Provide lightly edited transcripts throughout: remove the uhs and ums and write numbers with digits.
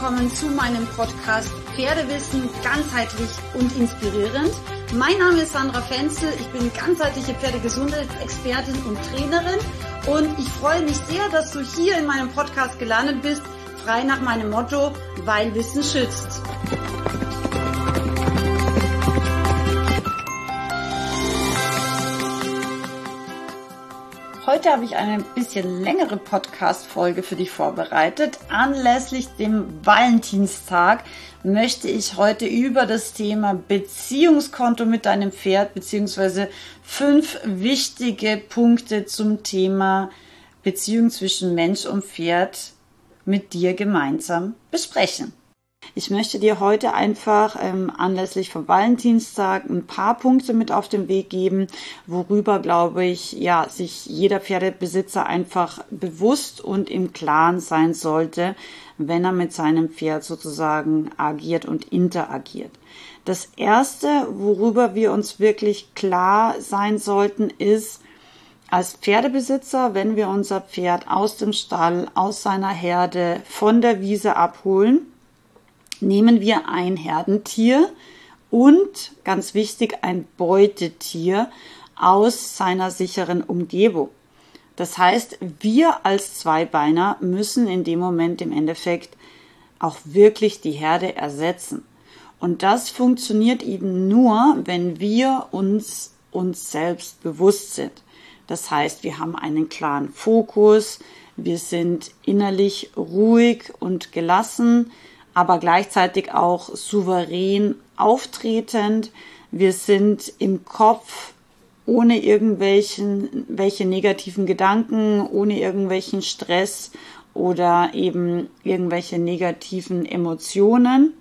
willkommen zu meinem Podcast Pferdewissen ganzheitlich und inspirierend. Mein Name ist Sandra Fenzel, ich bin ganzheitliche Pferdegesundheitsexpertin und Trainerin und ich freue mich sehr, dass du hier in meinem Podcast gelandet bist, frei nach meinem Motto, weil Wissen schützt. Heute habe ich eine bisschen längere Podcast-Folge für dich vorbereitet. Anlässlich dem Valentinstag möchte ich heute über das Thema Beziehungskonto mit deinem Pferd bzw. 5 wichtige Punkte zum Thema Beziehung zwischen Mensch und Pferd mit dir gemeinsam besprechen. Ich möchte dir heute einfach anlässlich vom Valentinstag ein paar Punkte mit auf den Weg geben, worüber, glaube ich, sich jeder Pferdebesitzer einfach bewusst und im Klaren sein sollte, wenn er mit seinem Pferd sozusagen agiert und interagiert. Das Erste, worüber wir uns wirklich klar sein sollten, ist, als Pferdebesitzer, wenn wir unser Pferd aus dem Stall, aus seiner Herde, von der Wiese abholen, nehmen wir ein Herdentier und, ganz wichtig, ein Beutetier aus seiner sicheren Umgebung. Das heißt, wir als Zweibeiner müssen in dem Moment im Endeffekt auch wirklich die Herde ersetzen. Und das funktioniert eben nur, wenn wir uns selbst bewusst sind. Das heißt, wir haben einen klaren Fokus, wir sind innerlich ruhig und gelassen, aber gleichzeitig auch souverän auftretend. Wir sind im Kopf ohne welche negativen Gedanken, ohne irgendwelchen Stress oder eben irgendwelche negativen Emotionen.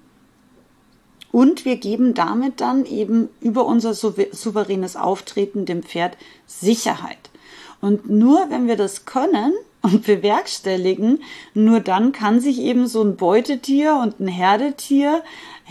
Und wir geben damit dann eben über unser souveränes Auftreten dem Pferd Sicherheit. Und nur wenn wir das können und bewerkstelligen, nur dann kann sich eben so ein Beutetier und ein Herdentier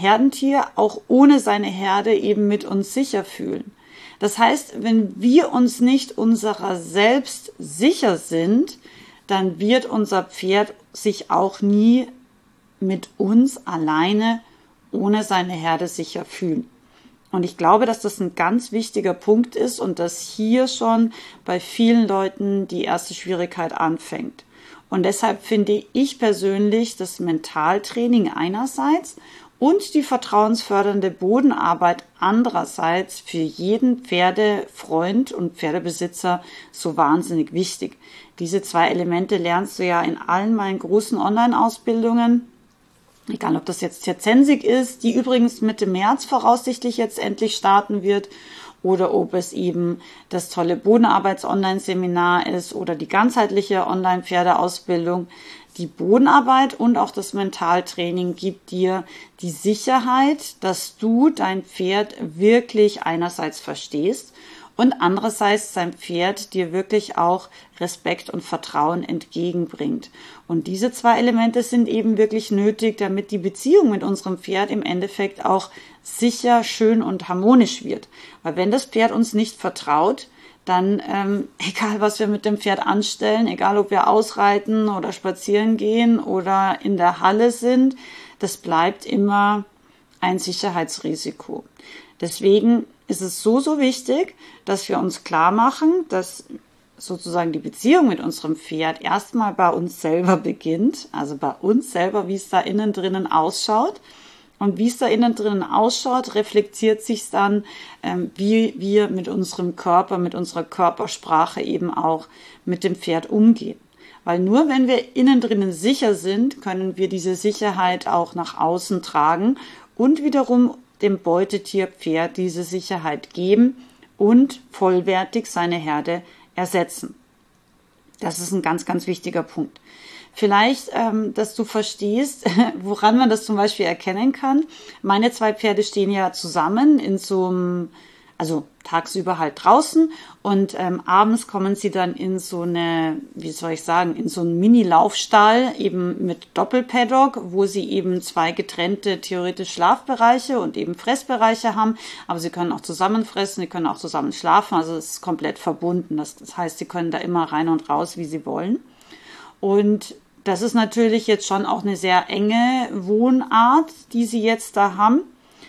auch ohne seine Herde eben mit uns sicher fühlen. Das heißt, wenn wir uns nicht unserer selbst sicher sind, dann wird unser Pferd sich auch nie mit uns alleine ohne seine Herde sicher fühlen. Und ich glaube, dass das ein ganz wichtiger Punkt ist und dass hier schon bei vielen Leuten die erste Schwierigkeit anfängt. Und deshalb finde ich persönlich das Mentaltraining einerseits und die vertrauensfördernde Bodenarbeit andererseits für jeden Pferdefreund und Pferdebesitzer so wahnsinnig wichtig. Diese 2 Elemente lernst du ja in allen meinen großen Online-Ausbildungen. Egal, ob das jetzt Zensig ist, die übrigens Mitte März voraussichtlich jetzt endlich starten wird, oder ob es eben das tolle Bodenarbeits-Online-Seminar ist oder die ganzheitliche Online-Pferdeausbildung. Die Bodenarbeit und auch das Mentaltraining gibt dir die Sicherheit, dass du dein Pferd wirklich einerseits verstehst und andererseits sein Pferd dir wirklich auch Respekt und Vertrauen entgegenbringt. Und diese 2 Elemente sind eben wirklich nötig, damit die Beziehung mit unserem Pferd im Endeffekt auch sicher, schön und harmonisch wird. Weil wenn das Pferd uns nicht vertraut, dann, egal was wir mit dem Pferd anstellen, egal ob wir ausreiten oder spazieren gehen oder in der Halle sind, das bleibt immer ein Sicherheitsrisiko. Deswegen ist es so wichtig, dass wir uns klar machen, dass sozusagen die Beziehung mit unserem Pferd erstmal bei uns selber beginnt, also bei uns selber, wie es da innen drinnen ausschaut. Und wie es da innen drinnen ausschaut, reflektiert sich dann, wie wir mit unserem Körper, mit unserer Körpersprache eben auch mit dem Pferd umgehen. Weil nur wenn wir innen drinnen sicher sind, können wir diese Sicherheit auch nach außen tragen und wiederum dem Beutetierpferd diese Sicherheit geben und vollwertig seine Herde ersetzen. Das ist ein ganz, ganz wichtiger Punkt. Vielleicht, dass du verstehst, woran man das zum Beispiel erkennen kann. Meine 2 Pferde stehen ja zusammen in so einem, also tagsüber halt draußen und abends kommen sie dann in so eine, wie soll ich sagen, in so einen Mini-Laufstall eben mit Doppelpaddock, wo sie eben 2 getrennte theoretisch Schlafbereiche und eben Fressbereiche haben, aber sie können auch zusammen fressen, sie können auch zusammen schlafen, also es ist komplett verbunden. Das heißt, sie können da immer rein und raus, wie sie wollen. Und das ist natürlich jetzt schon auch eine sehr enge Wohnart, die sie jetzt da haben.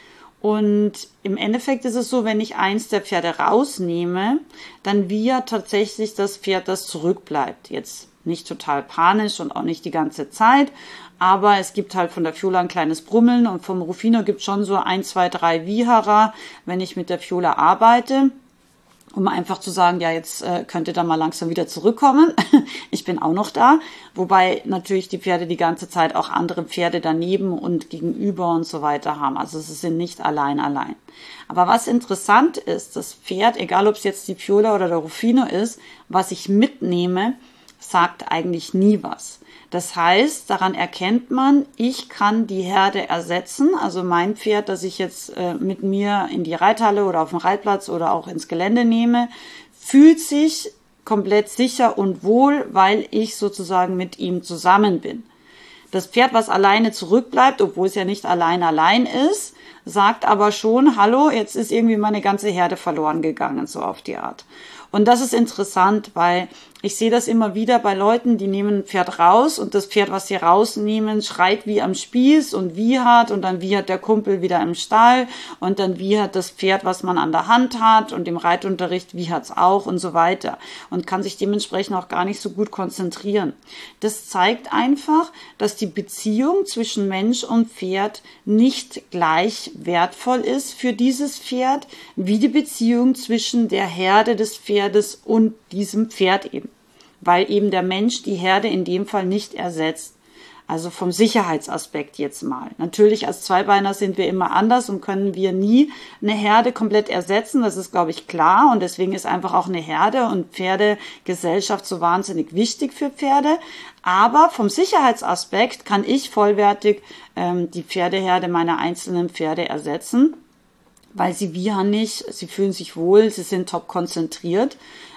Und im Endeffekt ist es so, wenn ich eins der Pferde rausnehme, dann wiehert tatsächlich das Pferd, das zurückbleibt. Jetzt nicht total panisch und auch nicht die ganze Zeit, aber es gibt halt von der Viola ein kleines Brummeln und vom Rufino gibt es schon so 1, 2, 3 Wieherer, wenn ich mit der Viola arbeite, um einfach zu sagen, ja, jetzt könnt ihr da mal langsam wieder zurückkommen. Ich bin auch noch da, wobei natürlich die Pferde die ganze Zeit auch andere Pferde daneben und gegenüber und so weiter haben. Also sie sind nicht allein. Aber was interessant ist, das Pferd, egal ob es jetzt die Viola oder der Rufino ist, was ich mitnehme, sagt eigentlich nie was. Das heißt, daran erkennt man, ich kann die Herde ersetzen. Also mein Pferd, das ich jetzt mit mir in die Reithalle oder auf den Reitplatz oder auch ins Gelände nehme, fühlt sich komplett sicher und wohl, weil ich sozusagen mit ihm zusammen bin. Das Pferd, was alleine zurückbleibt, obwohl es ja nicht allein ist, sagt aber schon, hallo, jetzt ist irgendwie meine ganze Herde verloren gegangen, so auf die Art. Und das ist interessant, weil ich sehe das immer wieder bei Leuten, die nehmen ein Pferd raus und das Pferd, was sie rausnehmen, schreit wie am Spieß und wiehert und dann wiehert der Kumpel wieder im Stall und dann wiehert das Pferd, was man an der Hand hat und im Reitunterricht wiehert's auch und so weiter und kann sich dementsprechend auch gar nicht so gut konzentrieren. Das zeigt einfach, dass die Beziehung zwischen Mensch und Pferd nicht gleich wertvoll ist für dieses Pferd, wie die Beziehung zwischen der Herde des Pferdes und diesem Pferd eben, weil eben der Mensch die Herde in dem Fall nicht ersetzt. Also vom Sicherheitsaspekt jetzt mal. Natürlich als Zweibeiner sind wir immer anders und können wir nie eine Herde komplett ersetzen. Das ist, glaube ich, klar. Und deswegen ist einfach auch eine Herde und Pferdegesellschaft so wahnsinnig wichtig für Pferde. Aber vom Sicherheitsaspekt kann ich vollwertig die Pferdeherde meiner einzelnen Pferde ersetzen, weil sie wiehern nicht, sie fühlen sich wohl, sie sind top konzentriert.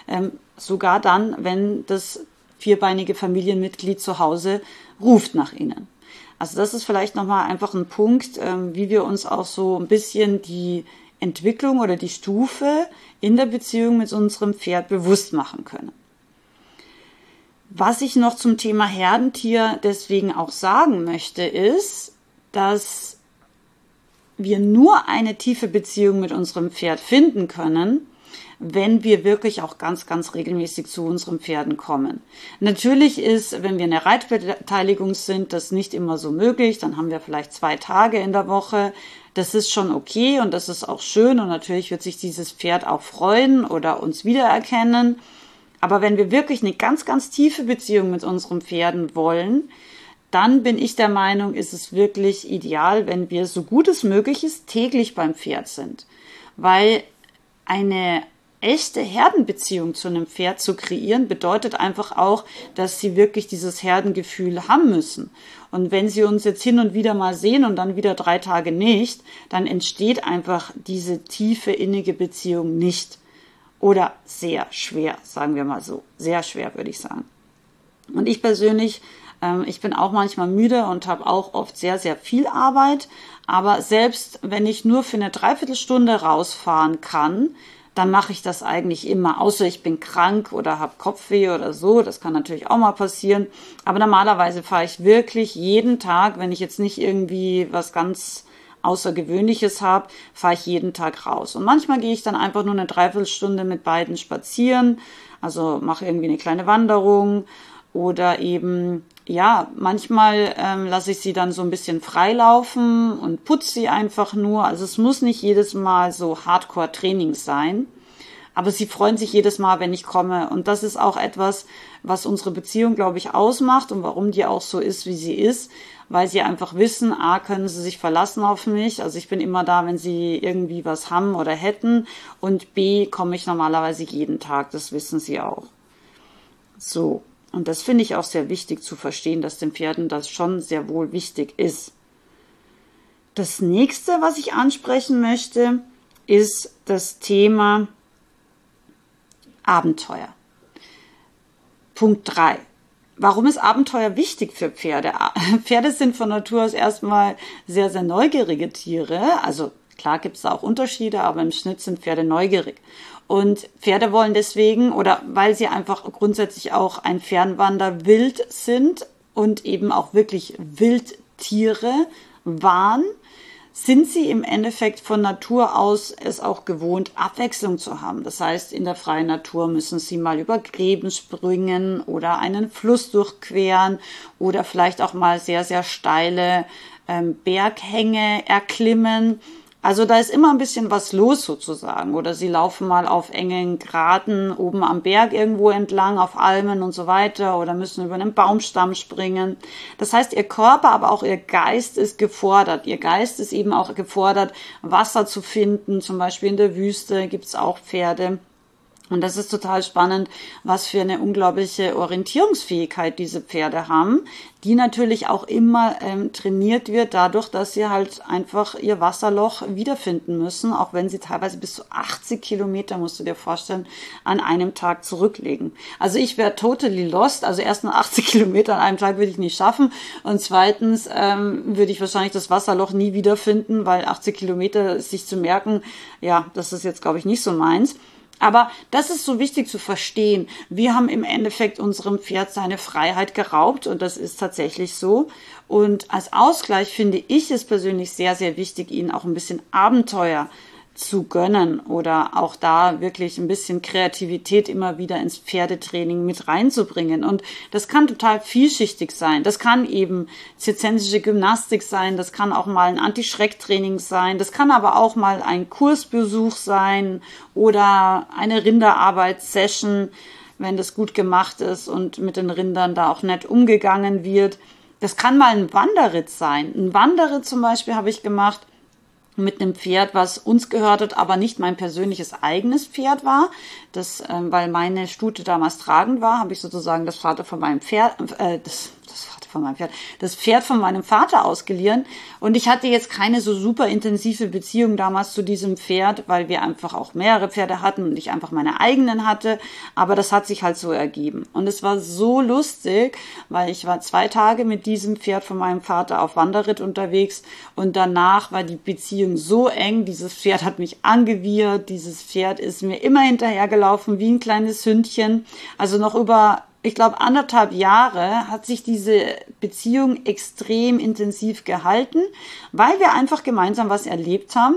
Sogar dann, wenn das vierbeinige Familienmitglied zu Hause ruft nach ihnen. Also das ist vielleicht nochmal einfach ein Punkt, wie wir uns auch so ein bisschen die Entwicklung oder die Stufe in der Beziehung mit unserem Pferd bewusst machen können. Was ich noch zum Thema Herdentier deswegen auch sagen möchte, ist, dass wir nur eine tiefe Beziehung mit unserem Pferd finden können, wenn wir wirklich auch ganz, ganz regelmäßig zu unseren Pferden kommen. Natürlich ist, wenn wir in der Reitbeteiligung sind, das nicht immer so möglich. Dann haben wir vielleicht 2 Tage in der Woche. Das ist schon okay und das ist auch schön und natürlich wird sich dieses Pferd auch freuen oder uns wiedererkennen. Aber wenn wir wirklich eine ganz, ganz tiefe Beziehung mit unseren Pferden wollen, dann bin ich der Meinung, ist es wirklich ideal, wenn wir so gut es möglich ist, täglich beim Pferd sind. Weil eine echte Herdenbeziehung zu einem Pferd zu kreieren, bedeutet einfach auch, dass sie wirklich dieses Herdengefühl haben müssen. Und wenn sie uns jetzt hin und wieder mal sehen und dann wieder 3 Tage nicht, dann entsteht einfach diese tiefe, innige Beziehung nicht. Oder sehr schwer, sagen wir mal so. Sehr schwer, würde ich sagen. Und ich persönlich, ich bin auch manchmal müde und habe auch oft sehr, sehr viel Arbeit. Aber selbst wenn ich nur für eine Dreiviertelstunde rausfahren kann, dann mache ich das eigentlich immer, außer ich bin krank oder habe Kopfweh oder so. Das kann natürlich auch mal passieren. Aber normalerweise fahre ich wirklich jeden Tag, wenn ich jetzt nicht irgendwie was ganz Außergewöhnliches habe, fahre ich jeden Tag raus. Und manchmal gehe ich dann einfach nur eine Dreiviertelstunde mit beiden spazieren, also mache irgendwie eine kleine Wanderung oder eben, ja, manchmal lasse ich sie dann so ein bisschen freilaufen und putze sie einfach nur. Also es muss nicht jedes Mal so Hardcore-Training sein, aber sie freuen sich jedes Mal, wenn ich komme. Und das ist auch etwas, was unsere Beziehung, glaube ich, ausmacht und warum die auch so ist, wie sie ist, weil sie einfach wissen, A, können sie sich verlassen auf mich, also ich bin immer da, wenn sie irgendwie was haben oder hätten und B, komme ich normalerweise jeden Tag, das wissen sie auch. So, und das finde ich auch sehr wichtig zu verstehen, dass den Pferden das schon sehr wohl wichtig ist. Das nächste, was ich ansprechen möchte, ist das Thema Abenteuer. Punkt 3. Warum ist Abenteuer wichtig für Pferde? Pferde sind von Natur aus erstmal sehr, sehr neugierige Tiere. Also klar gibt es auch Unterschiede, aber im Schnitt sind Pferde neugierig. Und Pferde wollen deswegen, oder weil sie einfach grundsätzlich auch ein Fernwanderwild sind, und eben auch wirklich Wildtiere waren, sind sie im Endeffekt von Natur aus es auch gewohnt, Abwechslung zu haben. Das heißt, in der freien Natur müssen sie mal über Gräben springen oder einen Fluss durchqueren oder vielleicht auch mal sehr, sehr steile Berghänge erklimmen. Also da ist immer ein bisschen was los sozusagen. Oder sie laufen mal auf engen Graten oben am Berg irgendwo entlang, auf Almen und so weiter, oder müssen über einen Baumstamm springen. Das heißt, ihr Körper, aber auch ihr Geist ist gefordert. Ihr Geist ist eben auch gefordert, Wasser zu finden. Zum Beispiel in der Wüste gibt's auch Pferde. Und das ist total spannend, was für eine unglaubliche Orientierungsfähigkeit diese Pferde haben, die natürlich auch immer trainiert wird dadurch, dass sie halt einfach ihr Wasserloch wiederfinden müssen, auch wenn sie teilweise bis zu 80 Kilometer, musst du dir vorstellen, an einem Tag zurücklegen. Also ich wäre totally lost, also erstens 80 Kilometer an einem Tag würde ich nicht schaffen und zweitens würde ich wahrscheinlich das Wasserloch nie wiederfinden, weil 80 Kilometer sich zu merken, ja, das ist jetzt, glaube ich, nicht so meins. Aber das ist so wichtig zu verstehen. Wir haben im Endeffekt unserem Pferd seine Freiheit geraubt und das ist tatsächlich so. Und als Ausgleich finde ich es persönlich sehr, sehr wichtig, ihnen auch ein bisschen Abenteuer zu gönnen oder auch da wirklich ein bisschen Kreativität immer wieder ins Pferdetraining mit reinzubringen. Und das kann total vielschichtig sein. Das kann eben zirzentische Gymnastik sein, das kann auch mal ein Anti-Schreck-Training sein, das kann aber auch mal ein Kursbesuch sein oder eine Rinderarbeitssession, wenn das gut gemacht ist und mit den Rindern da auch nett umgegangen wird. Das kann mal ein Wanderritt sein. Ein Wanderritt zum Beispiel habe ich gemacht mit einem Pferd, was uns gehört hat, aber nicht mein persönliches eigenes Pferd war. Das, weil meine Stute damals tragend war, habe ich sozusagen das Pferd von meinem Vater ausgeliehen. Und ich hatte jetzt keine so super intensive Beziehung damals zu diesem Pferd, weil wir einfach auch mehrere Pferde hatten und ich einfach meine eigenen hatte. Aber das hat sich halt so ergeben. Und es war so lustig, weil ich war 2 Tage mit diesem Pferd von meinem Vater auf Wanderritt unterwegs und danach war die Beziehung so eng. Dieses Pferd hat mich angewiehert. Dieses Pferd ist mir immer hinterhergelaufen wie ein kleines Hündchen. Also noch über, ich glaube, 1,5 Jahre hat sich diese Beziehung extrem intensiv gehalten, weil wir einfach gemeinsam was erlebt haben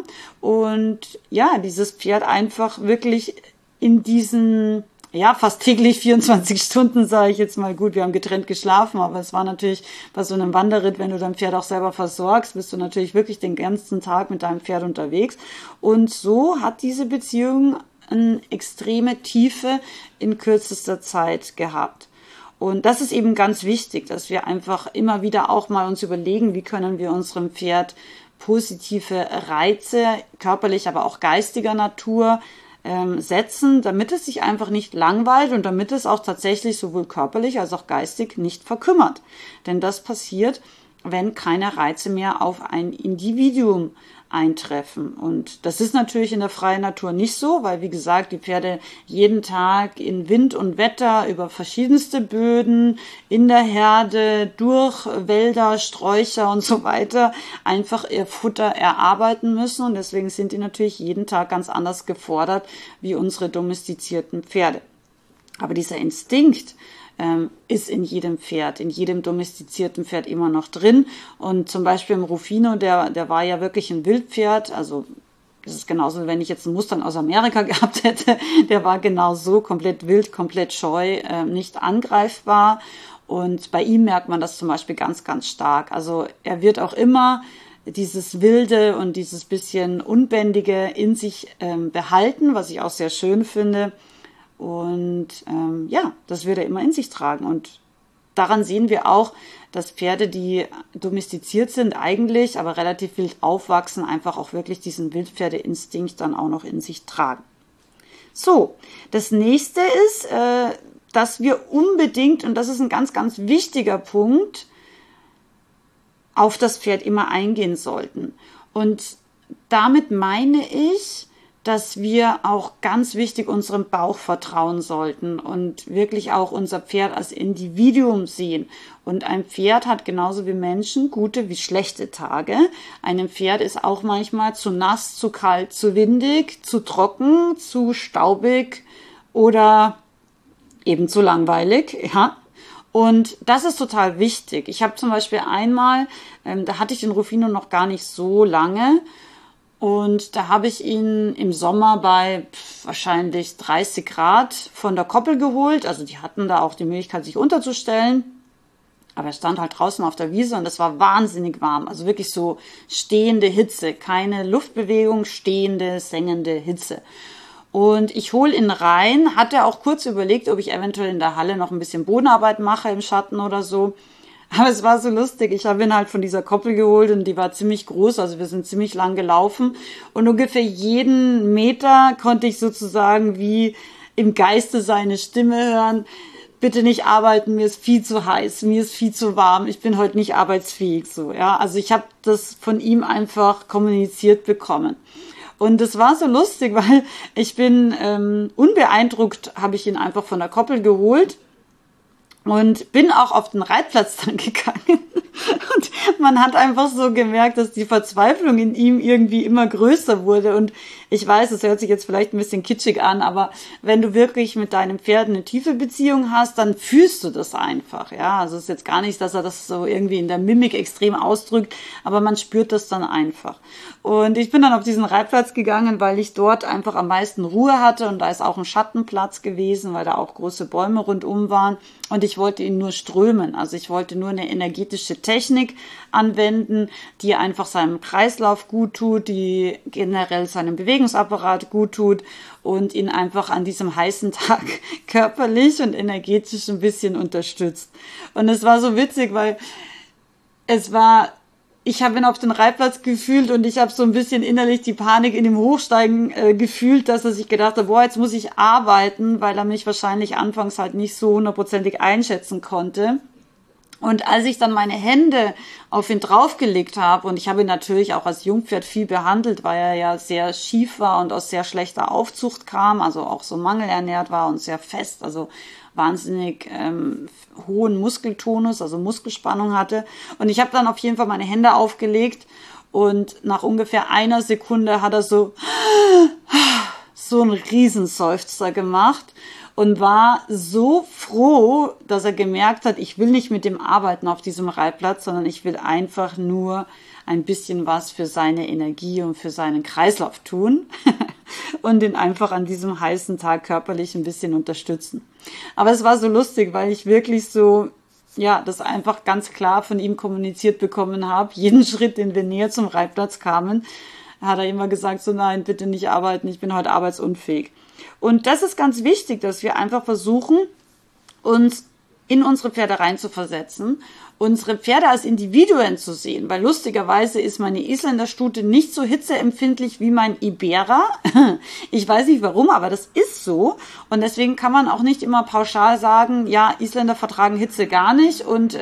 und ja, dieses Pferd einfach wirklich in diesen, ja, fast täglich 24 Stunden, sage ich jetzt mal, gut, wir haben getrennt geschlafen, aber es war natürlich bei so einem Wanderritt, wenn du dein Pferd auch selber versorgst, bist du natürlich wirklich den ganzen Tag mit deinem Pferd unterwegs und so hat diese Beziehung eine extreme Tiefe in kürzester Zeit gehabt. Und das ist eben ganz wichtig, dass wir einfach immer wieder auch mal uns überlegen, wie können wir unserem Pferd positive Reize, körperlich, aber auch geistiger Natur setzen, damit es sich einfach nicht langweilt und damit es auch tatsächlich sowohl körperlich als auch geistig nicht verkümmert. Denn das passiert, wenn keine Reize mehr auf ein Individuum eintreffen. Und das ist natürlich in der freien Natur nicht so, weil, wie gesagt, die Pferde jeden Tag in Wind und Wetter über verschiedenste Böden, in der Herde, durch Wälder, Sträucher und so weiter einfach ihr Futter erarbeiten müssen. Und deswegen sind die natürlich jeden Tag ganz anders gefordert wie unsere domestizierten Pferde. Aber dieser Instinkt ist in jedem Pferd, in jedem domestizierten Pferd immer noch drin. Und zum Beispiel im Rufino, der war ja wirklich ein Wildpferd, also das ist genauso, wenn ich jetzt einen Mustang aus Amerika gehabt hätte, der war genau so, komplett wild, komplett scheu, nicht angreifbar. Und bei ihm merkt man das zum Beispiel ganz, ganz stark. Also er wird auch immer dieses Wilde und dieses bisschen Unbändige in sich behalten, was ich auch sehr schön finde. Und ja, das wird er immer in sich tragen. Und daran sehen wir auch, dass Pferde, die domestiziert sind eigentlich, aber relativ wild aufwachsen, einfach auch wirklich diesen Wildpferdeinstinkt dann auch noch in sich tragen. So, das nächste ist, dass wir unbedingt, und das ist ein ganz, ganz wichtiger Punkt, auf das Pferd immer eingehen sollten. Und damit meine ich, dass wir auch ganz wichtig unserem Bauch vertrauen sollten und wirklich auch unser Pferd als Individuum sehen. Und ein Pferd hat genauso wie Menschen gute wie schlechte Tage. Einem Pferd ist auch manchmal zu nass, zu kalt, zu windig, zu trocken, zu staubig oder eben zu langweilig, ja. Und das ist total wichtig. Ich habe zum Beispiel einmal, da hatte ich den Rufino noch gar nicht so lange, und da habe ich ihn im Sommer bei wahrscheinlich 30 Grad von der Koppel geholt. Also die hatten da auch die Möglichkeit, sich unterzustellen. Aber er stand halt draußen auf der Wiese und es war wahnsinnig warm. Also wirklich so stehende Hitze. Keine Luftbewegung, stehende, sengende Hitze. Und ich hole ihn rein. Hatte auch kurz überlegt, ob ich eventuell in der Halle noch ein bisschen Bodenarbeit mache im Schatten oder so. Aber es war so lustig. Ich habe ihn halt von dieser Koppel geholt und die war ziemlich groß. Also wir sind ziemlich lang gelaufen. Und ungefähr jeden Meter konnte ich sozusagen wie im Geiste seine Stimme hören. Bitte nicht arbeiten, mir ist viel zu heiß, mir ist viel zu warm, ich bin heute nicht arbeitsfähig. So, ja. Also ich habe das von ihm einfach kommuniziert bekommen. Und es war so lustig, weil ich bin unbeeindruckt, habe ich ihn einfach von der Koppel geholt. Und bin auch auf den Reitplatz dann gegangen. Und man hat einfach so gemerkt, dass die Verzweiflung in ihm irgendwie immer größer wurde. Und ich weiß, es hört sich jetzt vielleicht ein bisschen kitschig an, aber wenn du wirklich mit deinem Pferd eine tiefe Beziehung hast, dann fühlst du das einfach. Ja, also es ist jetzt gar nicht, dass er das so irgendwie in der Mimik extrem ausdrückt, aber man spürt das dann einfach. Und ich bin dann auf diesen Reitplatz gegangen, weil ich dort einfach am meisten Ruhe hatte und da ist auch ein Schattenplatz gewesen, weil da auch große Bäume rundum waren. Und ich wollte ihn nur strömen. Also ich wollte nur eine energetische Technik anwenden, die einfach seinem Kreislauf gut tut, die generell seinem Bewegungsapparat gut tut und ihn einfach an diesem heißen Tag körperlich und energetisch ein bisschen unterstützt. Und es war so witzig, weil ich habe ihn auf den Reitplatz gefühlt und ich habe so ein bisschen innerlich die Panik in dem Hochsteigen gefühlt, dass er sich gedacht hat, boah, jetzt muss ich arbeiten, weil er mich wahrscheinlich anfangs halt nicht so hundertprozentig einschätzen konnte. Und als ich dann meine Hände auf ihn draufgelegt habe, und ich habe ihn natürlich auch als Jungpferd viel behandelt, weil er ja sehr schief war und aus sehr schlechter Aufzucht kam, also auch so mangelernährt war und sehr fest, also wahnsinnig hohen Muskeltonus, also Muskelspannung hatte. Und ich habe dann auf jeden Fall meine Hände aufgelegt und nach ungefähr einer Sekunde hat er so einen Riesenseufzer gemacht und war so froh, dass er gemerkt hat, ich will nicht mit dem arbeiten auf diesem Reitplatz, sondern ich will einfach nur ein bisschen was für seine Energie und für seinen Kreislauf tun und ihn einfach an diesem heißen Tag körperlich ein bisschen unterstützen. Aber es war so lustig, weil ich wirklich so, ja, das einfach ganz klar von ihm kommuniziert bekommen habe. Jeden Schritt, den wir näher zum Reitplatz kamen, hat er immer gesagt, so nein, bitte nicht arbeiten, ich bin heute arbeitsunfähig. Und das ist ganz wichtig, dass wir einfach versuchen, uns in unsere Pferde reinzuversetzen, unsere Pferde als Individuen zu sehen, weil lustigerweise ist meine Isländerstute nicht so hitzeempfindlich wie mein Iberer. Ich weiß nicht warum, aber das ist so und deswegen kann man auch nicht immer pauschal sagen, ja, Isländer vertragen Hitze gar nicht und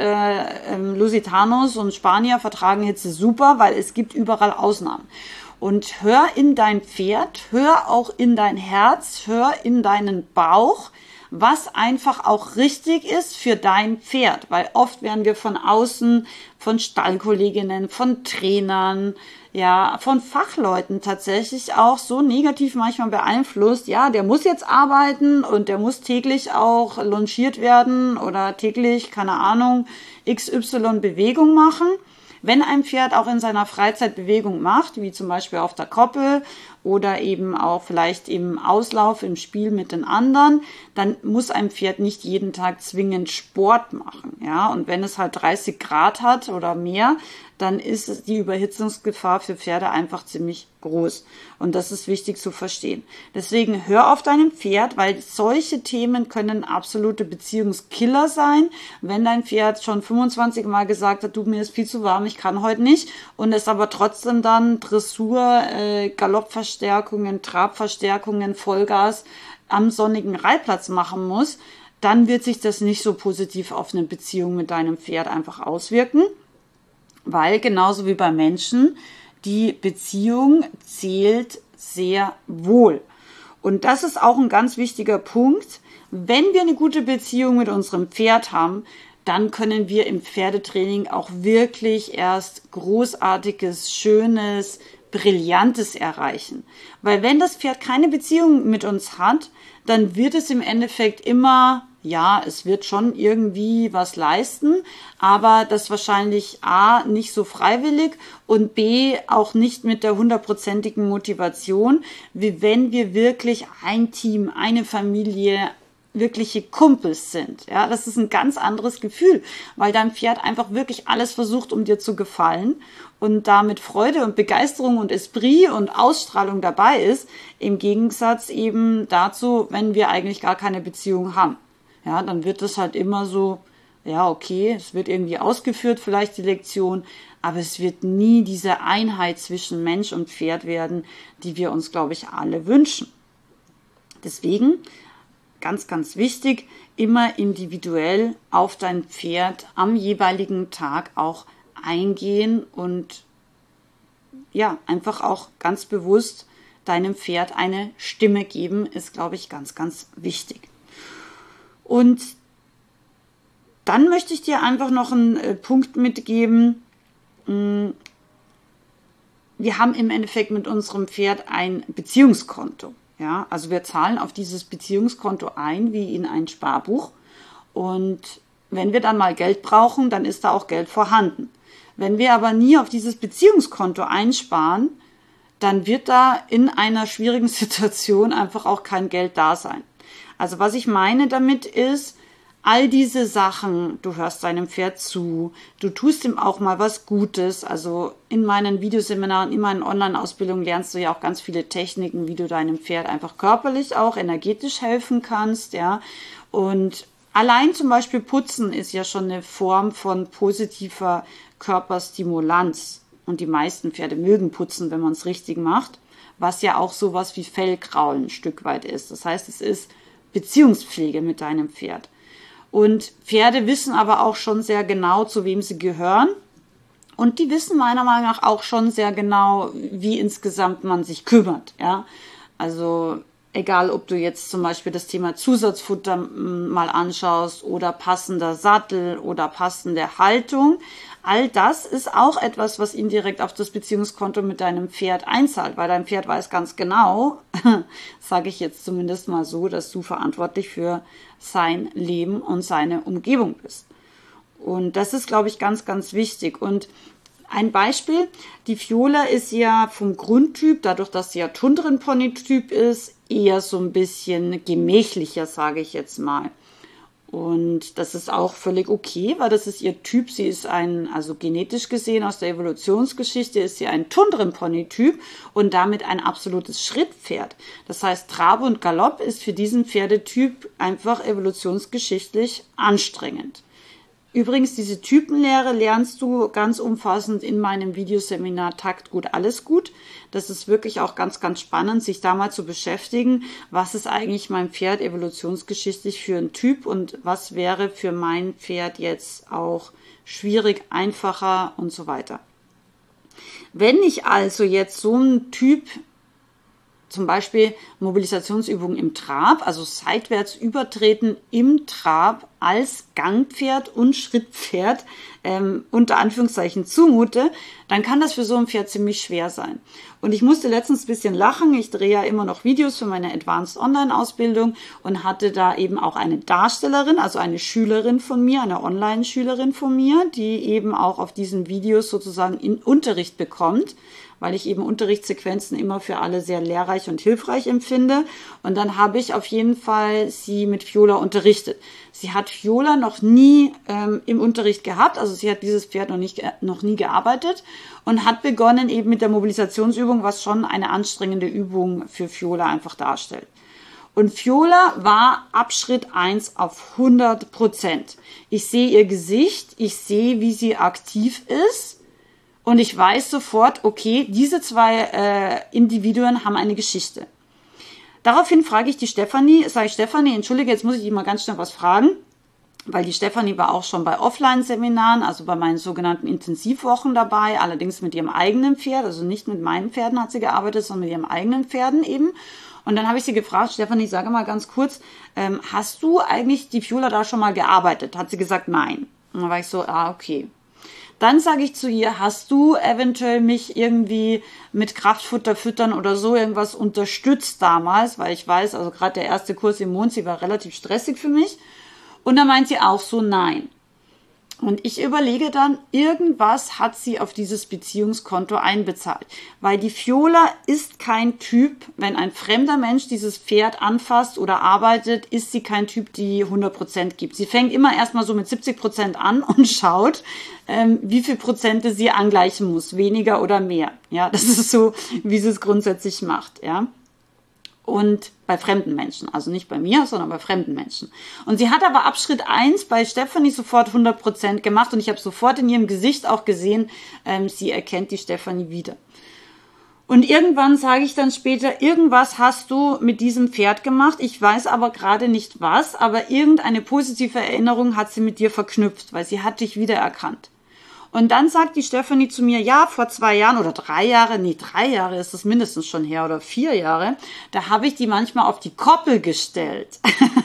Lusitanos und Spanier vertragen Hitze super, weil es gibt überall Ausnahmen. Und hör in dein Pferd, hör auch in dein Herz, hör in deinen Bauch, was einfach auch richtig ist für dein Pferd. Weil oft werden wir von außen, von Stallkolleginnen, von Trainern, ja, von Fachleuten tatsächlich auch so negativ manchmal beeinflusst. Ja, der muss jetzt arbeiten und der muss täglich auch longiert werden oder täglich, keine Ahnung, XY Bewegung machen. Wenn ein Pferd auch in seiner Freizeit Bewegung macht, wie zum Beispiel auf der Koppel oder eben auch vielleicht im Auslauf, im Spiel mit den anderen, dann muss ein Pferd nicht jeden Tag zwingend Sport machen. Ja, und wenn es halt 30 Grad hat oder mehr, dann ist die Überhitzungsgefahr für Pferde einfach ziemlich groß. Und das ist wichtig zu verstehen. Deswegen hör auf deinem Pferd, weil solche Themen können absolute Beziehungskiller sein. Wenn dein Pferd schon 25 Mal gesagt hat, du, mir ist viel zu warm, ich kann heute nicht, und es aber trotzdem dann Dressur, Galoppverstärkungen, Trabverstärkungen, Vollgas am sonnigen Reitplatz machen muss, dann wird sich das nicht so positiv auf eine Beziehung mit deinem Pferd einfach auswirken. Weil genauso wie bei Menschen, die Beziehung zählt sehr wohl. Und das ist auch ein ganz wichtiger Punkt. Wenn wir eine gute Beziehung mit unserem Pferd haben, dann können wir im Pferdetraining auch wirklich erst Großartiges, Schönes, Brillantes erreichen. Weil wenn das Pferd keine Beziehung mit uns hat, dann wird es im Endeffekt immer ja, es wird schon irgendwie was leisten, aber das wahrscheinlich A, nicht so freiwillig und B, auch nicht mit der 100%igen Motivation, wie wenn wir wirklich ein Team, eine Familie, wirkliche Kumpels sind. Ja, das ist ein ganz anderes Gefühl, weil dein Pferd einfach wirklich alles versucht, um dir zu gefallen und da mit Freude und Begeisterung und Esprit und Ausstrahlung dabei ist, im Gegensatz eben dazu, wenn wir eigentlich gar keine Beziehung haben. Ja, dann wird das halt immer so, ja, okay, es wird irgendwie ausgeführt, vielleicht die Lektion, aber es wird nie diese Einheit zwischen Mensch und Pferd werden, die wir uns, glaube ich, alle wünschen. Deswegen, ganz, ganz wichtig, immer individuell auf dein Pferd am jeweiligen Tag auch eingehen und ja, einfach auch ganz bewusst deinem Pferd eine Stimme geben, ist, glaube ich, ganz, ganz wichtig. Und dann möchte ich dir einfach noch einen Punkt mitgeben. Wir haben im Endeffekt mit unserem Pferd ein Beziehungskonto. Ja, also wir zahlen auf dieses Beziehungskonto ein, wie in ein Sparbuch. Und wenn wir dann mal Geld brauchen, dann ist da auch Geld vorhanden. Wenn wir aber nie auf dieses Beziehungskonto einsparen, dann wird da in einer schwierigen Situation einfach auch kein Geld da sein. Also was ich meine damit ist, all diese Sachen, du hörst deinem Pferd zu, du tust ihm auch mal was Gutes. Also in meinen Videoseminaren, in meinen Online-Ausbildungen lernst du ja auch ganz viele Techniken, wie du deinem Pferd einfach körperlich auch energetisch helfen kannst, ja. Und allein zum Beispiel Putzen ist ja schon eine Form von positiver Körperstimulanz. Und die meisten Pferde mögen putzen, wenn man es richtig macht, was ja auch sowas wie Fellkraulen ein Stück weit ist. Das heißt, es ist Beziehungspflege mit deinem Pferd. Und Pferde wissen aber auch schon sehr genau, zu wem sie gehören. Und die wissen meiner Meinung nach auch schon sehr genau, wie insgesamt man sich kümmert. Ja? Also egal, ob du jetzt zum Beispiel das Thema Zusatzfutter mal anschaust oder passender Sattel oder passende Haltung. All das ist auch etwas, was indirekt auf das Beziehungskonto mit deinem Pferd einzahlt, weil dein Pferd weiß ganz genau, sage ich jetzt zumindest mal so, dass du verantwortlich für sein Leben und seine Umgebung bist. Und das ist, glaube ich, ganz, ganz wichtig. Und ein Beispiel, die Viola ist ja vom Grundtyp, dadurch, dass sie ja Tundrenpony-Typ ist, eher so ein bisschen gemächlicher, sage ich jetzt mal. Und das ist auch völlig okay, weil das ist ihr Typ. Sie ist also genetisch gesehen aus der Evolutionsgeschichte ist sie ein Tundrenpony-Typ und damit ein absolutes Schrittpferd. Das heißt, Trab und Galopp ist für diesen Pferdetyp einfach evolutionsgeschichtlich anstrengend. Übrigens, diese Typenlehre lernst du ganz umfassend in meinem Videoseminar Takt gut, alles gut. Das ist wirklich auch ganz, ganz spannend, sich da mal zu beschäftigen, was ist eigentlich mein Pferd evolutionsgeschichtlich für ein Typ und was wäre für mein Pferd jetzt auch schwierig, einfacher und so weiter. Wenn ich also jetzt so einen Typ, zum Beispiel Mobilisationsübungen im Trab, also seitwärts übertreten im Trab als Gangpferd und Schrittpferd unter Anführungszeichen zumute, dann kann das für so ein Pferd ziemlich schwer sein. Und ich musste letztens ein bisschen lachen. Ich drehe ja immer noch Videos für meine Advanced Online-Ausbildung und hatte da eben auch eine Darstellerin, also eine Schülerin von mir, eine Online-Schülerin von mir, die eben auch auf diesen Videos sozusagen in Unterricht bekommt, weil ich eben Unterrichtssequenzen immer für alle sehr lehrreich und hilfreich empfinde. Und dann habe ich auf jeden Fall sie mit Viola unterrichtet. Sie hat Viola noch nie im Unterricht gehabt, also sie hat dieses Pferd noch nie gearbeitet und hat begonnen eben mit der Mobilisationsübung, was schon eine anstrengende Übung für Viola einfach darstellt. Und Viola war ab Schritt 1 auf 100%. Ich sehe ihr Gesicht, ich sehe, wie sie aktiv ist. Und ich weiß sofort, okay, diese zwei Individuen haben eine Geschichte. Daraufhin frage ich die Stefanie, sage ich, Stefanie, entschuldige, jetzt muss ich dich mal ganz schnell was fragen, weil die Stefanie war auch schon bei Offline-Seminaren, also bei meinen sogenannten Intensivwochen dabei, allerdings mit ihrem eigenen Pferd, also nicht mit meinen Pferden hat sie gearbeitet, sondern mit ihren eigenen Pferden eben. Und dann habe ich sie gefragt, Stefanie, sage mal ganz kurz, hast du eigentlich die Viola da schon mal gearbeitet? Hat sie gesagt, nein. Und dann war ich so, okay. Dann sage ich zu ihr, hast du eventuell mich irgendwie mit Kraftfutter füttern oder so irgendwas unterstützt damals, weil ich weiß, also gerade der erste Kurs im Mondsee war relativ stressig für mich. Und dann meint sie auch so, nein. Und ich überlege dann, irgendwas hat sie auf dieses Beziehungskonto einbezahlt. Weil die Viola ist kein Typ, wenn ein fremder Mensch dieses Pferd anfasst oder arbeitet, ist sie kein Typ, die 100% gibt. Sie fängt immer erstmal so mit 70% an und schaut, wie viel Prozente sie angleichen muss, weniger oder mehr. Ja, das ist so, wie sie es grundsätzlich macht, ja. Und bei fremden Menschen, also nicht bei mir, sondern bei fremden Menschen. Und sie hat aber ab Schritt 1 bei Stefanie sofort 100% gemacht und ich habe sofort in ihrem Gesicht auch gesehen, sie erkennt die Stefanie wieder. Und irgendwann sage ich dann später, irgendwas hast du mit diesem Pferd gemacht, ich weiß aber gerade nicht was, aber irgendeine positive Erinnerung hat sie mit dir verknüpft, weil sie hat dich wiedererkannt. Und dann sagt die Stefanie zu mir, ja, vor 2 Jahren oder 3 Jahre, 3 Jahre ist das mindestens schon her oder 4 Jahre, da habe ich die manchmal auf die Koppel gestellt.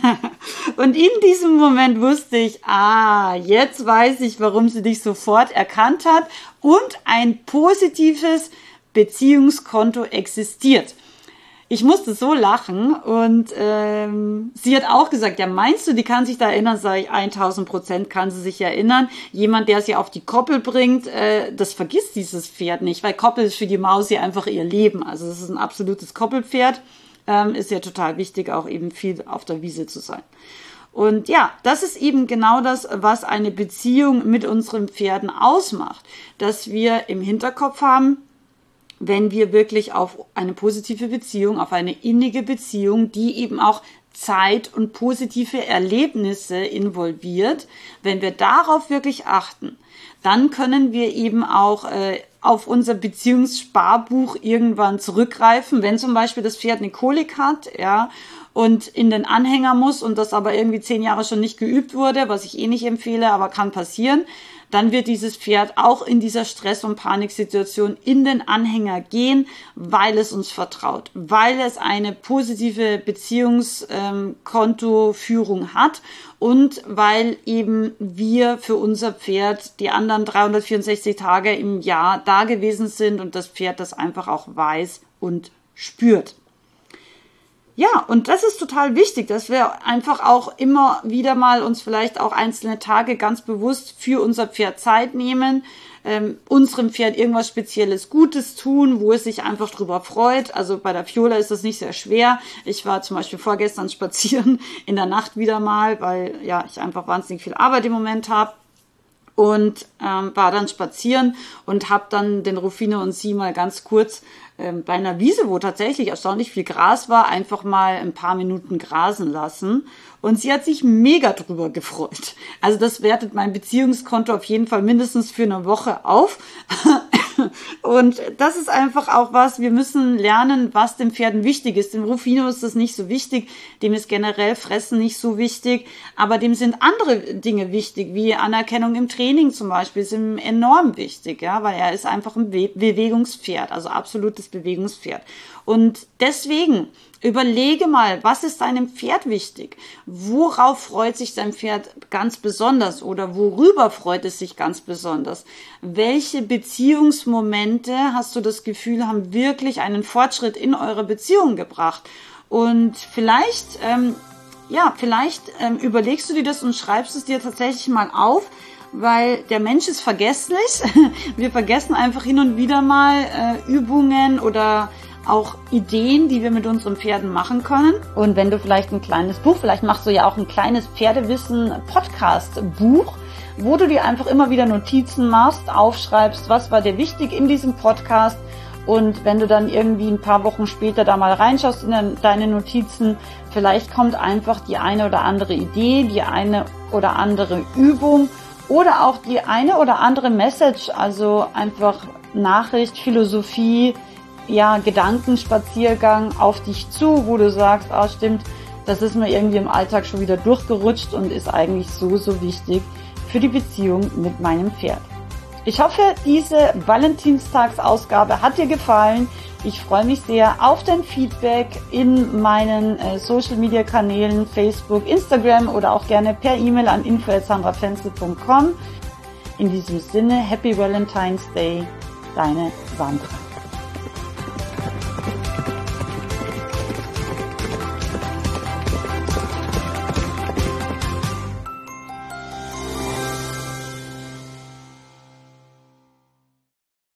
Und in diesem Moment wusste ich, jetzt weiß ich, warum sie dich sofort erkannt hat und ein positives Beziehungskonto existiert. Ich musste so lachen und sie hat auch gesagt, ja, meinst du, die kann sich da erinnern? Sag ich, 1000% kann sie sich erinnern. Jemand, der sie auf die Koppel bringt, das vergisst dieses Pferd nicht, weil Koppel ist für die Maus ja einfach ihr Leben. Also es ist ein absolutes Koppelpferd, ist ja total wichtig, auch eben viel auf der Wiese zu sein. Und ja, das ist eben genau das, was eine Beziehung mit unseren Pferden ausmacht, dass wir im Hinterkopf haben, wenn wir wirklich auf eine positive Beziehung, auf eine innige Beziehung, die eben auch Zeit und positive Erlebnisse involviert, wenn wir darauf wirklich achten, dann können wir eben auch auf unser Beziehungssparbuch irgendwann zurückgreifen, wenn zum Beispiel das Pferd eine Kolik hat, ja, und in den Anhänger muss und das aber irgendwie 10 Jahre schon nicht geübt wurde, was ich nicht empfehle, aber kann passieren, dann wird dieses Pferd auch in dieser Stress- und Paniksituation in den Anhänger gehen, weil es uns vertraut, weil es eine positive Beziehungskontoführung hat und weil eben wir für unser Pferd die anderen 364 Tage im Jahr da gewesen sind und das Pferd das einfach auch weiß und spürt. Ja, und das ist total wichtig, dass wir einfach auch immer wieder mal uns vielleicht auch einzelne Tage ganz bewusst für unser Pferd Zeit nehmen, unserem Pferd irgendwas Spezielles Gutes tun, wo es sich einfach drüber freut. Also bei der Viola ist das nicht sehr schwer. Ich war zum Beispiel vorgestern spazieren in der Nacht wieder mal, weil ja ich einfach wahnsinnig viel Arbeit im Moment habe. Und war dann spazieren und habe dann den Rufino und sie mal ganz kurz bei einer Wiese, wo tatsächlich erstaunlich viel Gras war, einfach mal ein paar Minuten grasen lassen. Und sie hat sich mega drüber gefreut. Also das wertet mein Beziehungskonto auf jeden Fall mindestens für eine Woche auf. Und das ist einfach auch was, wir müssen lernen, was den Pferden wichtig ist. Dem Rufino ist das nicht so wichtig, dem ist generell Fressen nicht so wichtig, aber dem sind andere Dinge wichtig, wie Anerkennung im Training zum Beispiel, ist ihm enorm wichtig, ja, weil er ist einfach ein Bewegungspferd, also absolutes Bewegungspferd. Und deswegen überlege mal, was ist deinem Pferd wichtig? Worauf freut sich dein Pferd ganz besonders oder worüber freut es sich ganz besonders? Welche Beziehungsmomente, hast du das Gefühl, haben wirklich einen Fortschritt in eure Beziehung gebracht? Und vielleicht überlegst du dir das und schreibst es dir tatsächlich mal auf, weil der Mensch ist vergesslich. Wir vergessen einfach hin und wieder mal Übungen oder auch Ideen, die wir mit unseren Pferden machen können. Und wenn du vielleicht ein kleines Buch, vielleicht machst du ja auch ein kleines Pferdewissen-Podcast-Buch, wo du dir einfach immer wieder Notizen machst, aufschreibst, was war dir wichtig in diesem Podcast. Und wenn du dann irgendwie ein paar Wochen später da mal reinschaust in deine Notizen, vielleicht kommt einfach die eine oder andere Idee, die eine oder andere Übung oder auch die eine oder andere Message, also einfach Nachricht, Philosophie, ja, Gedankenspaziergang auf dich zu, wo du sagst, stimmt, das ist mir irgendwie im Alltag schon wieder durchgerutscht und ist eigentlich so wichtig für die Beziehung mit meinem Pferd. Ich hoffe, diese Valentinstagsausgabe hat dir gefallen. Ich freue mich sehr auf dein Feedback in meinen Social-Media-Kanälen, Facebook, Instagram oder auch gerne per E-Mail an info@sandrafenzel.com. In diesem Sinne, Happy Valentine's Day, deine Sandra.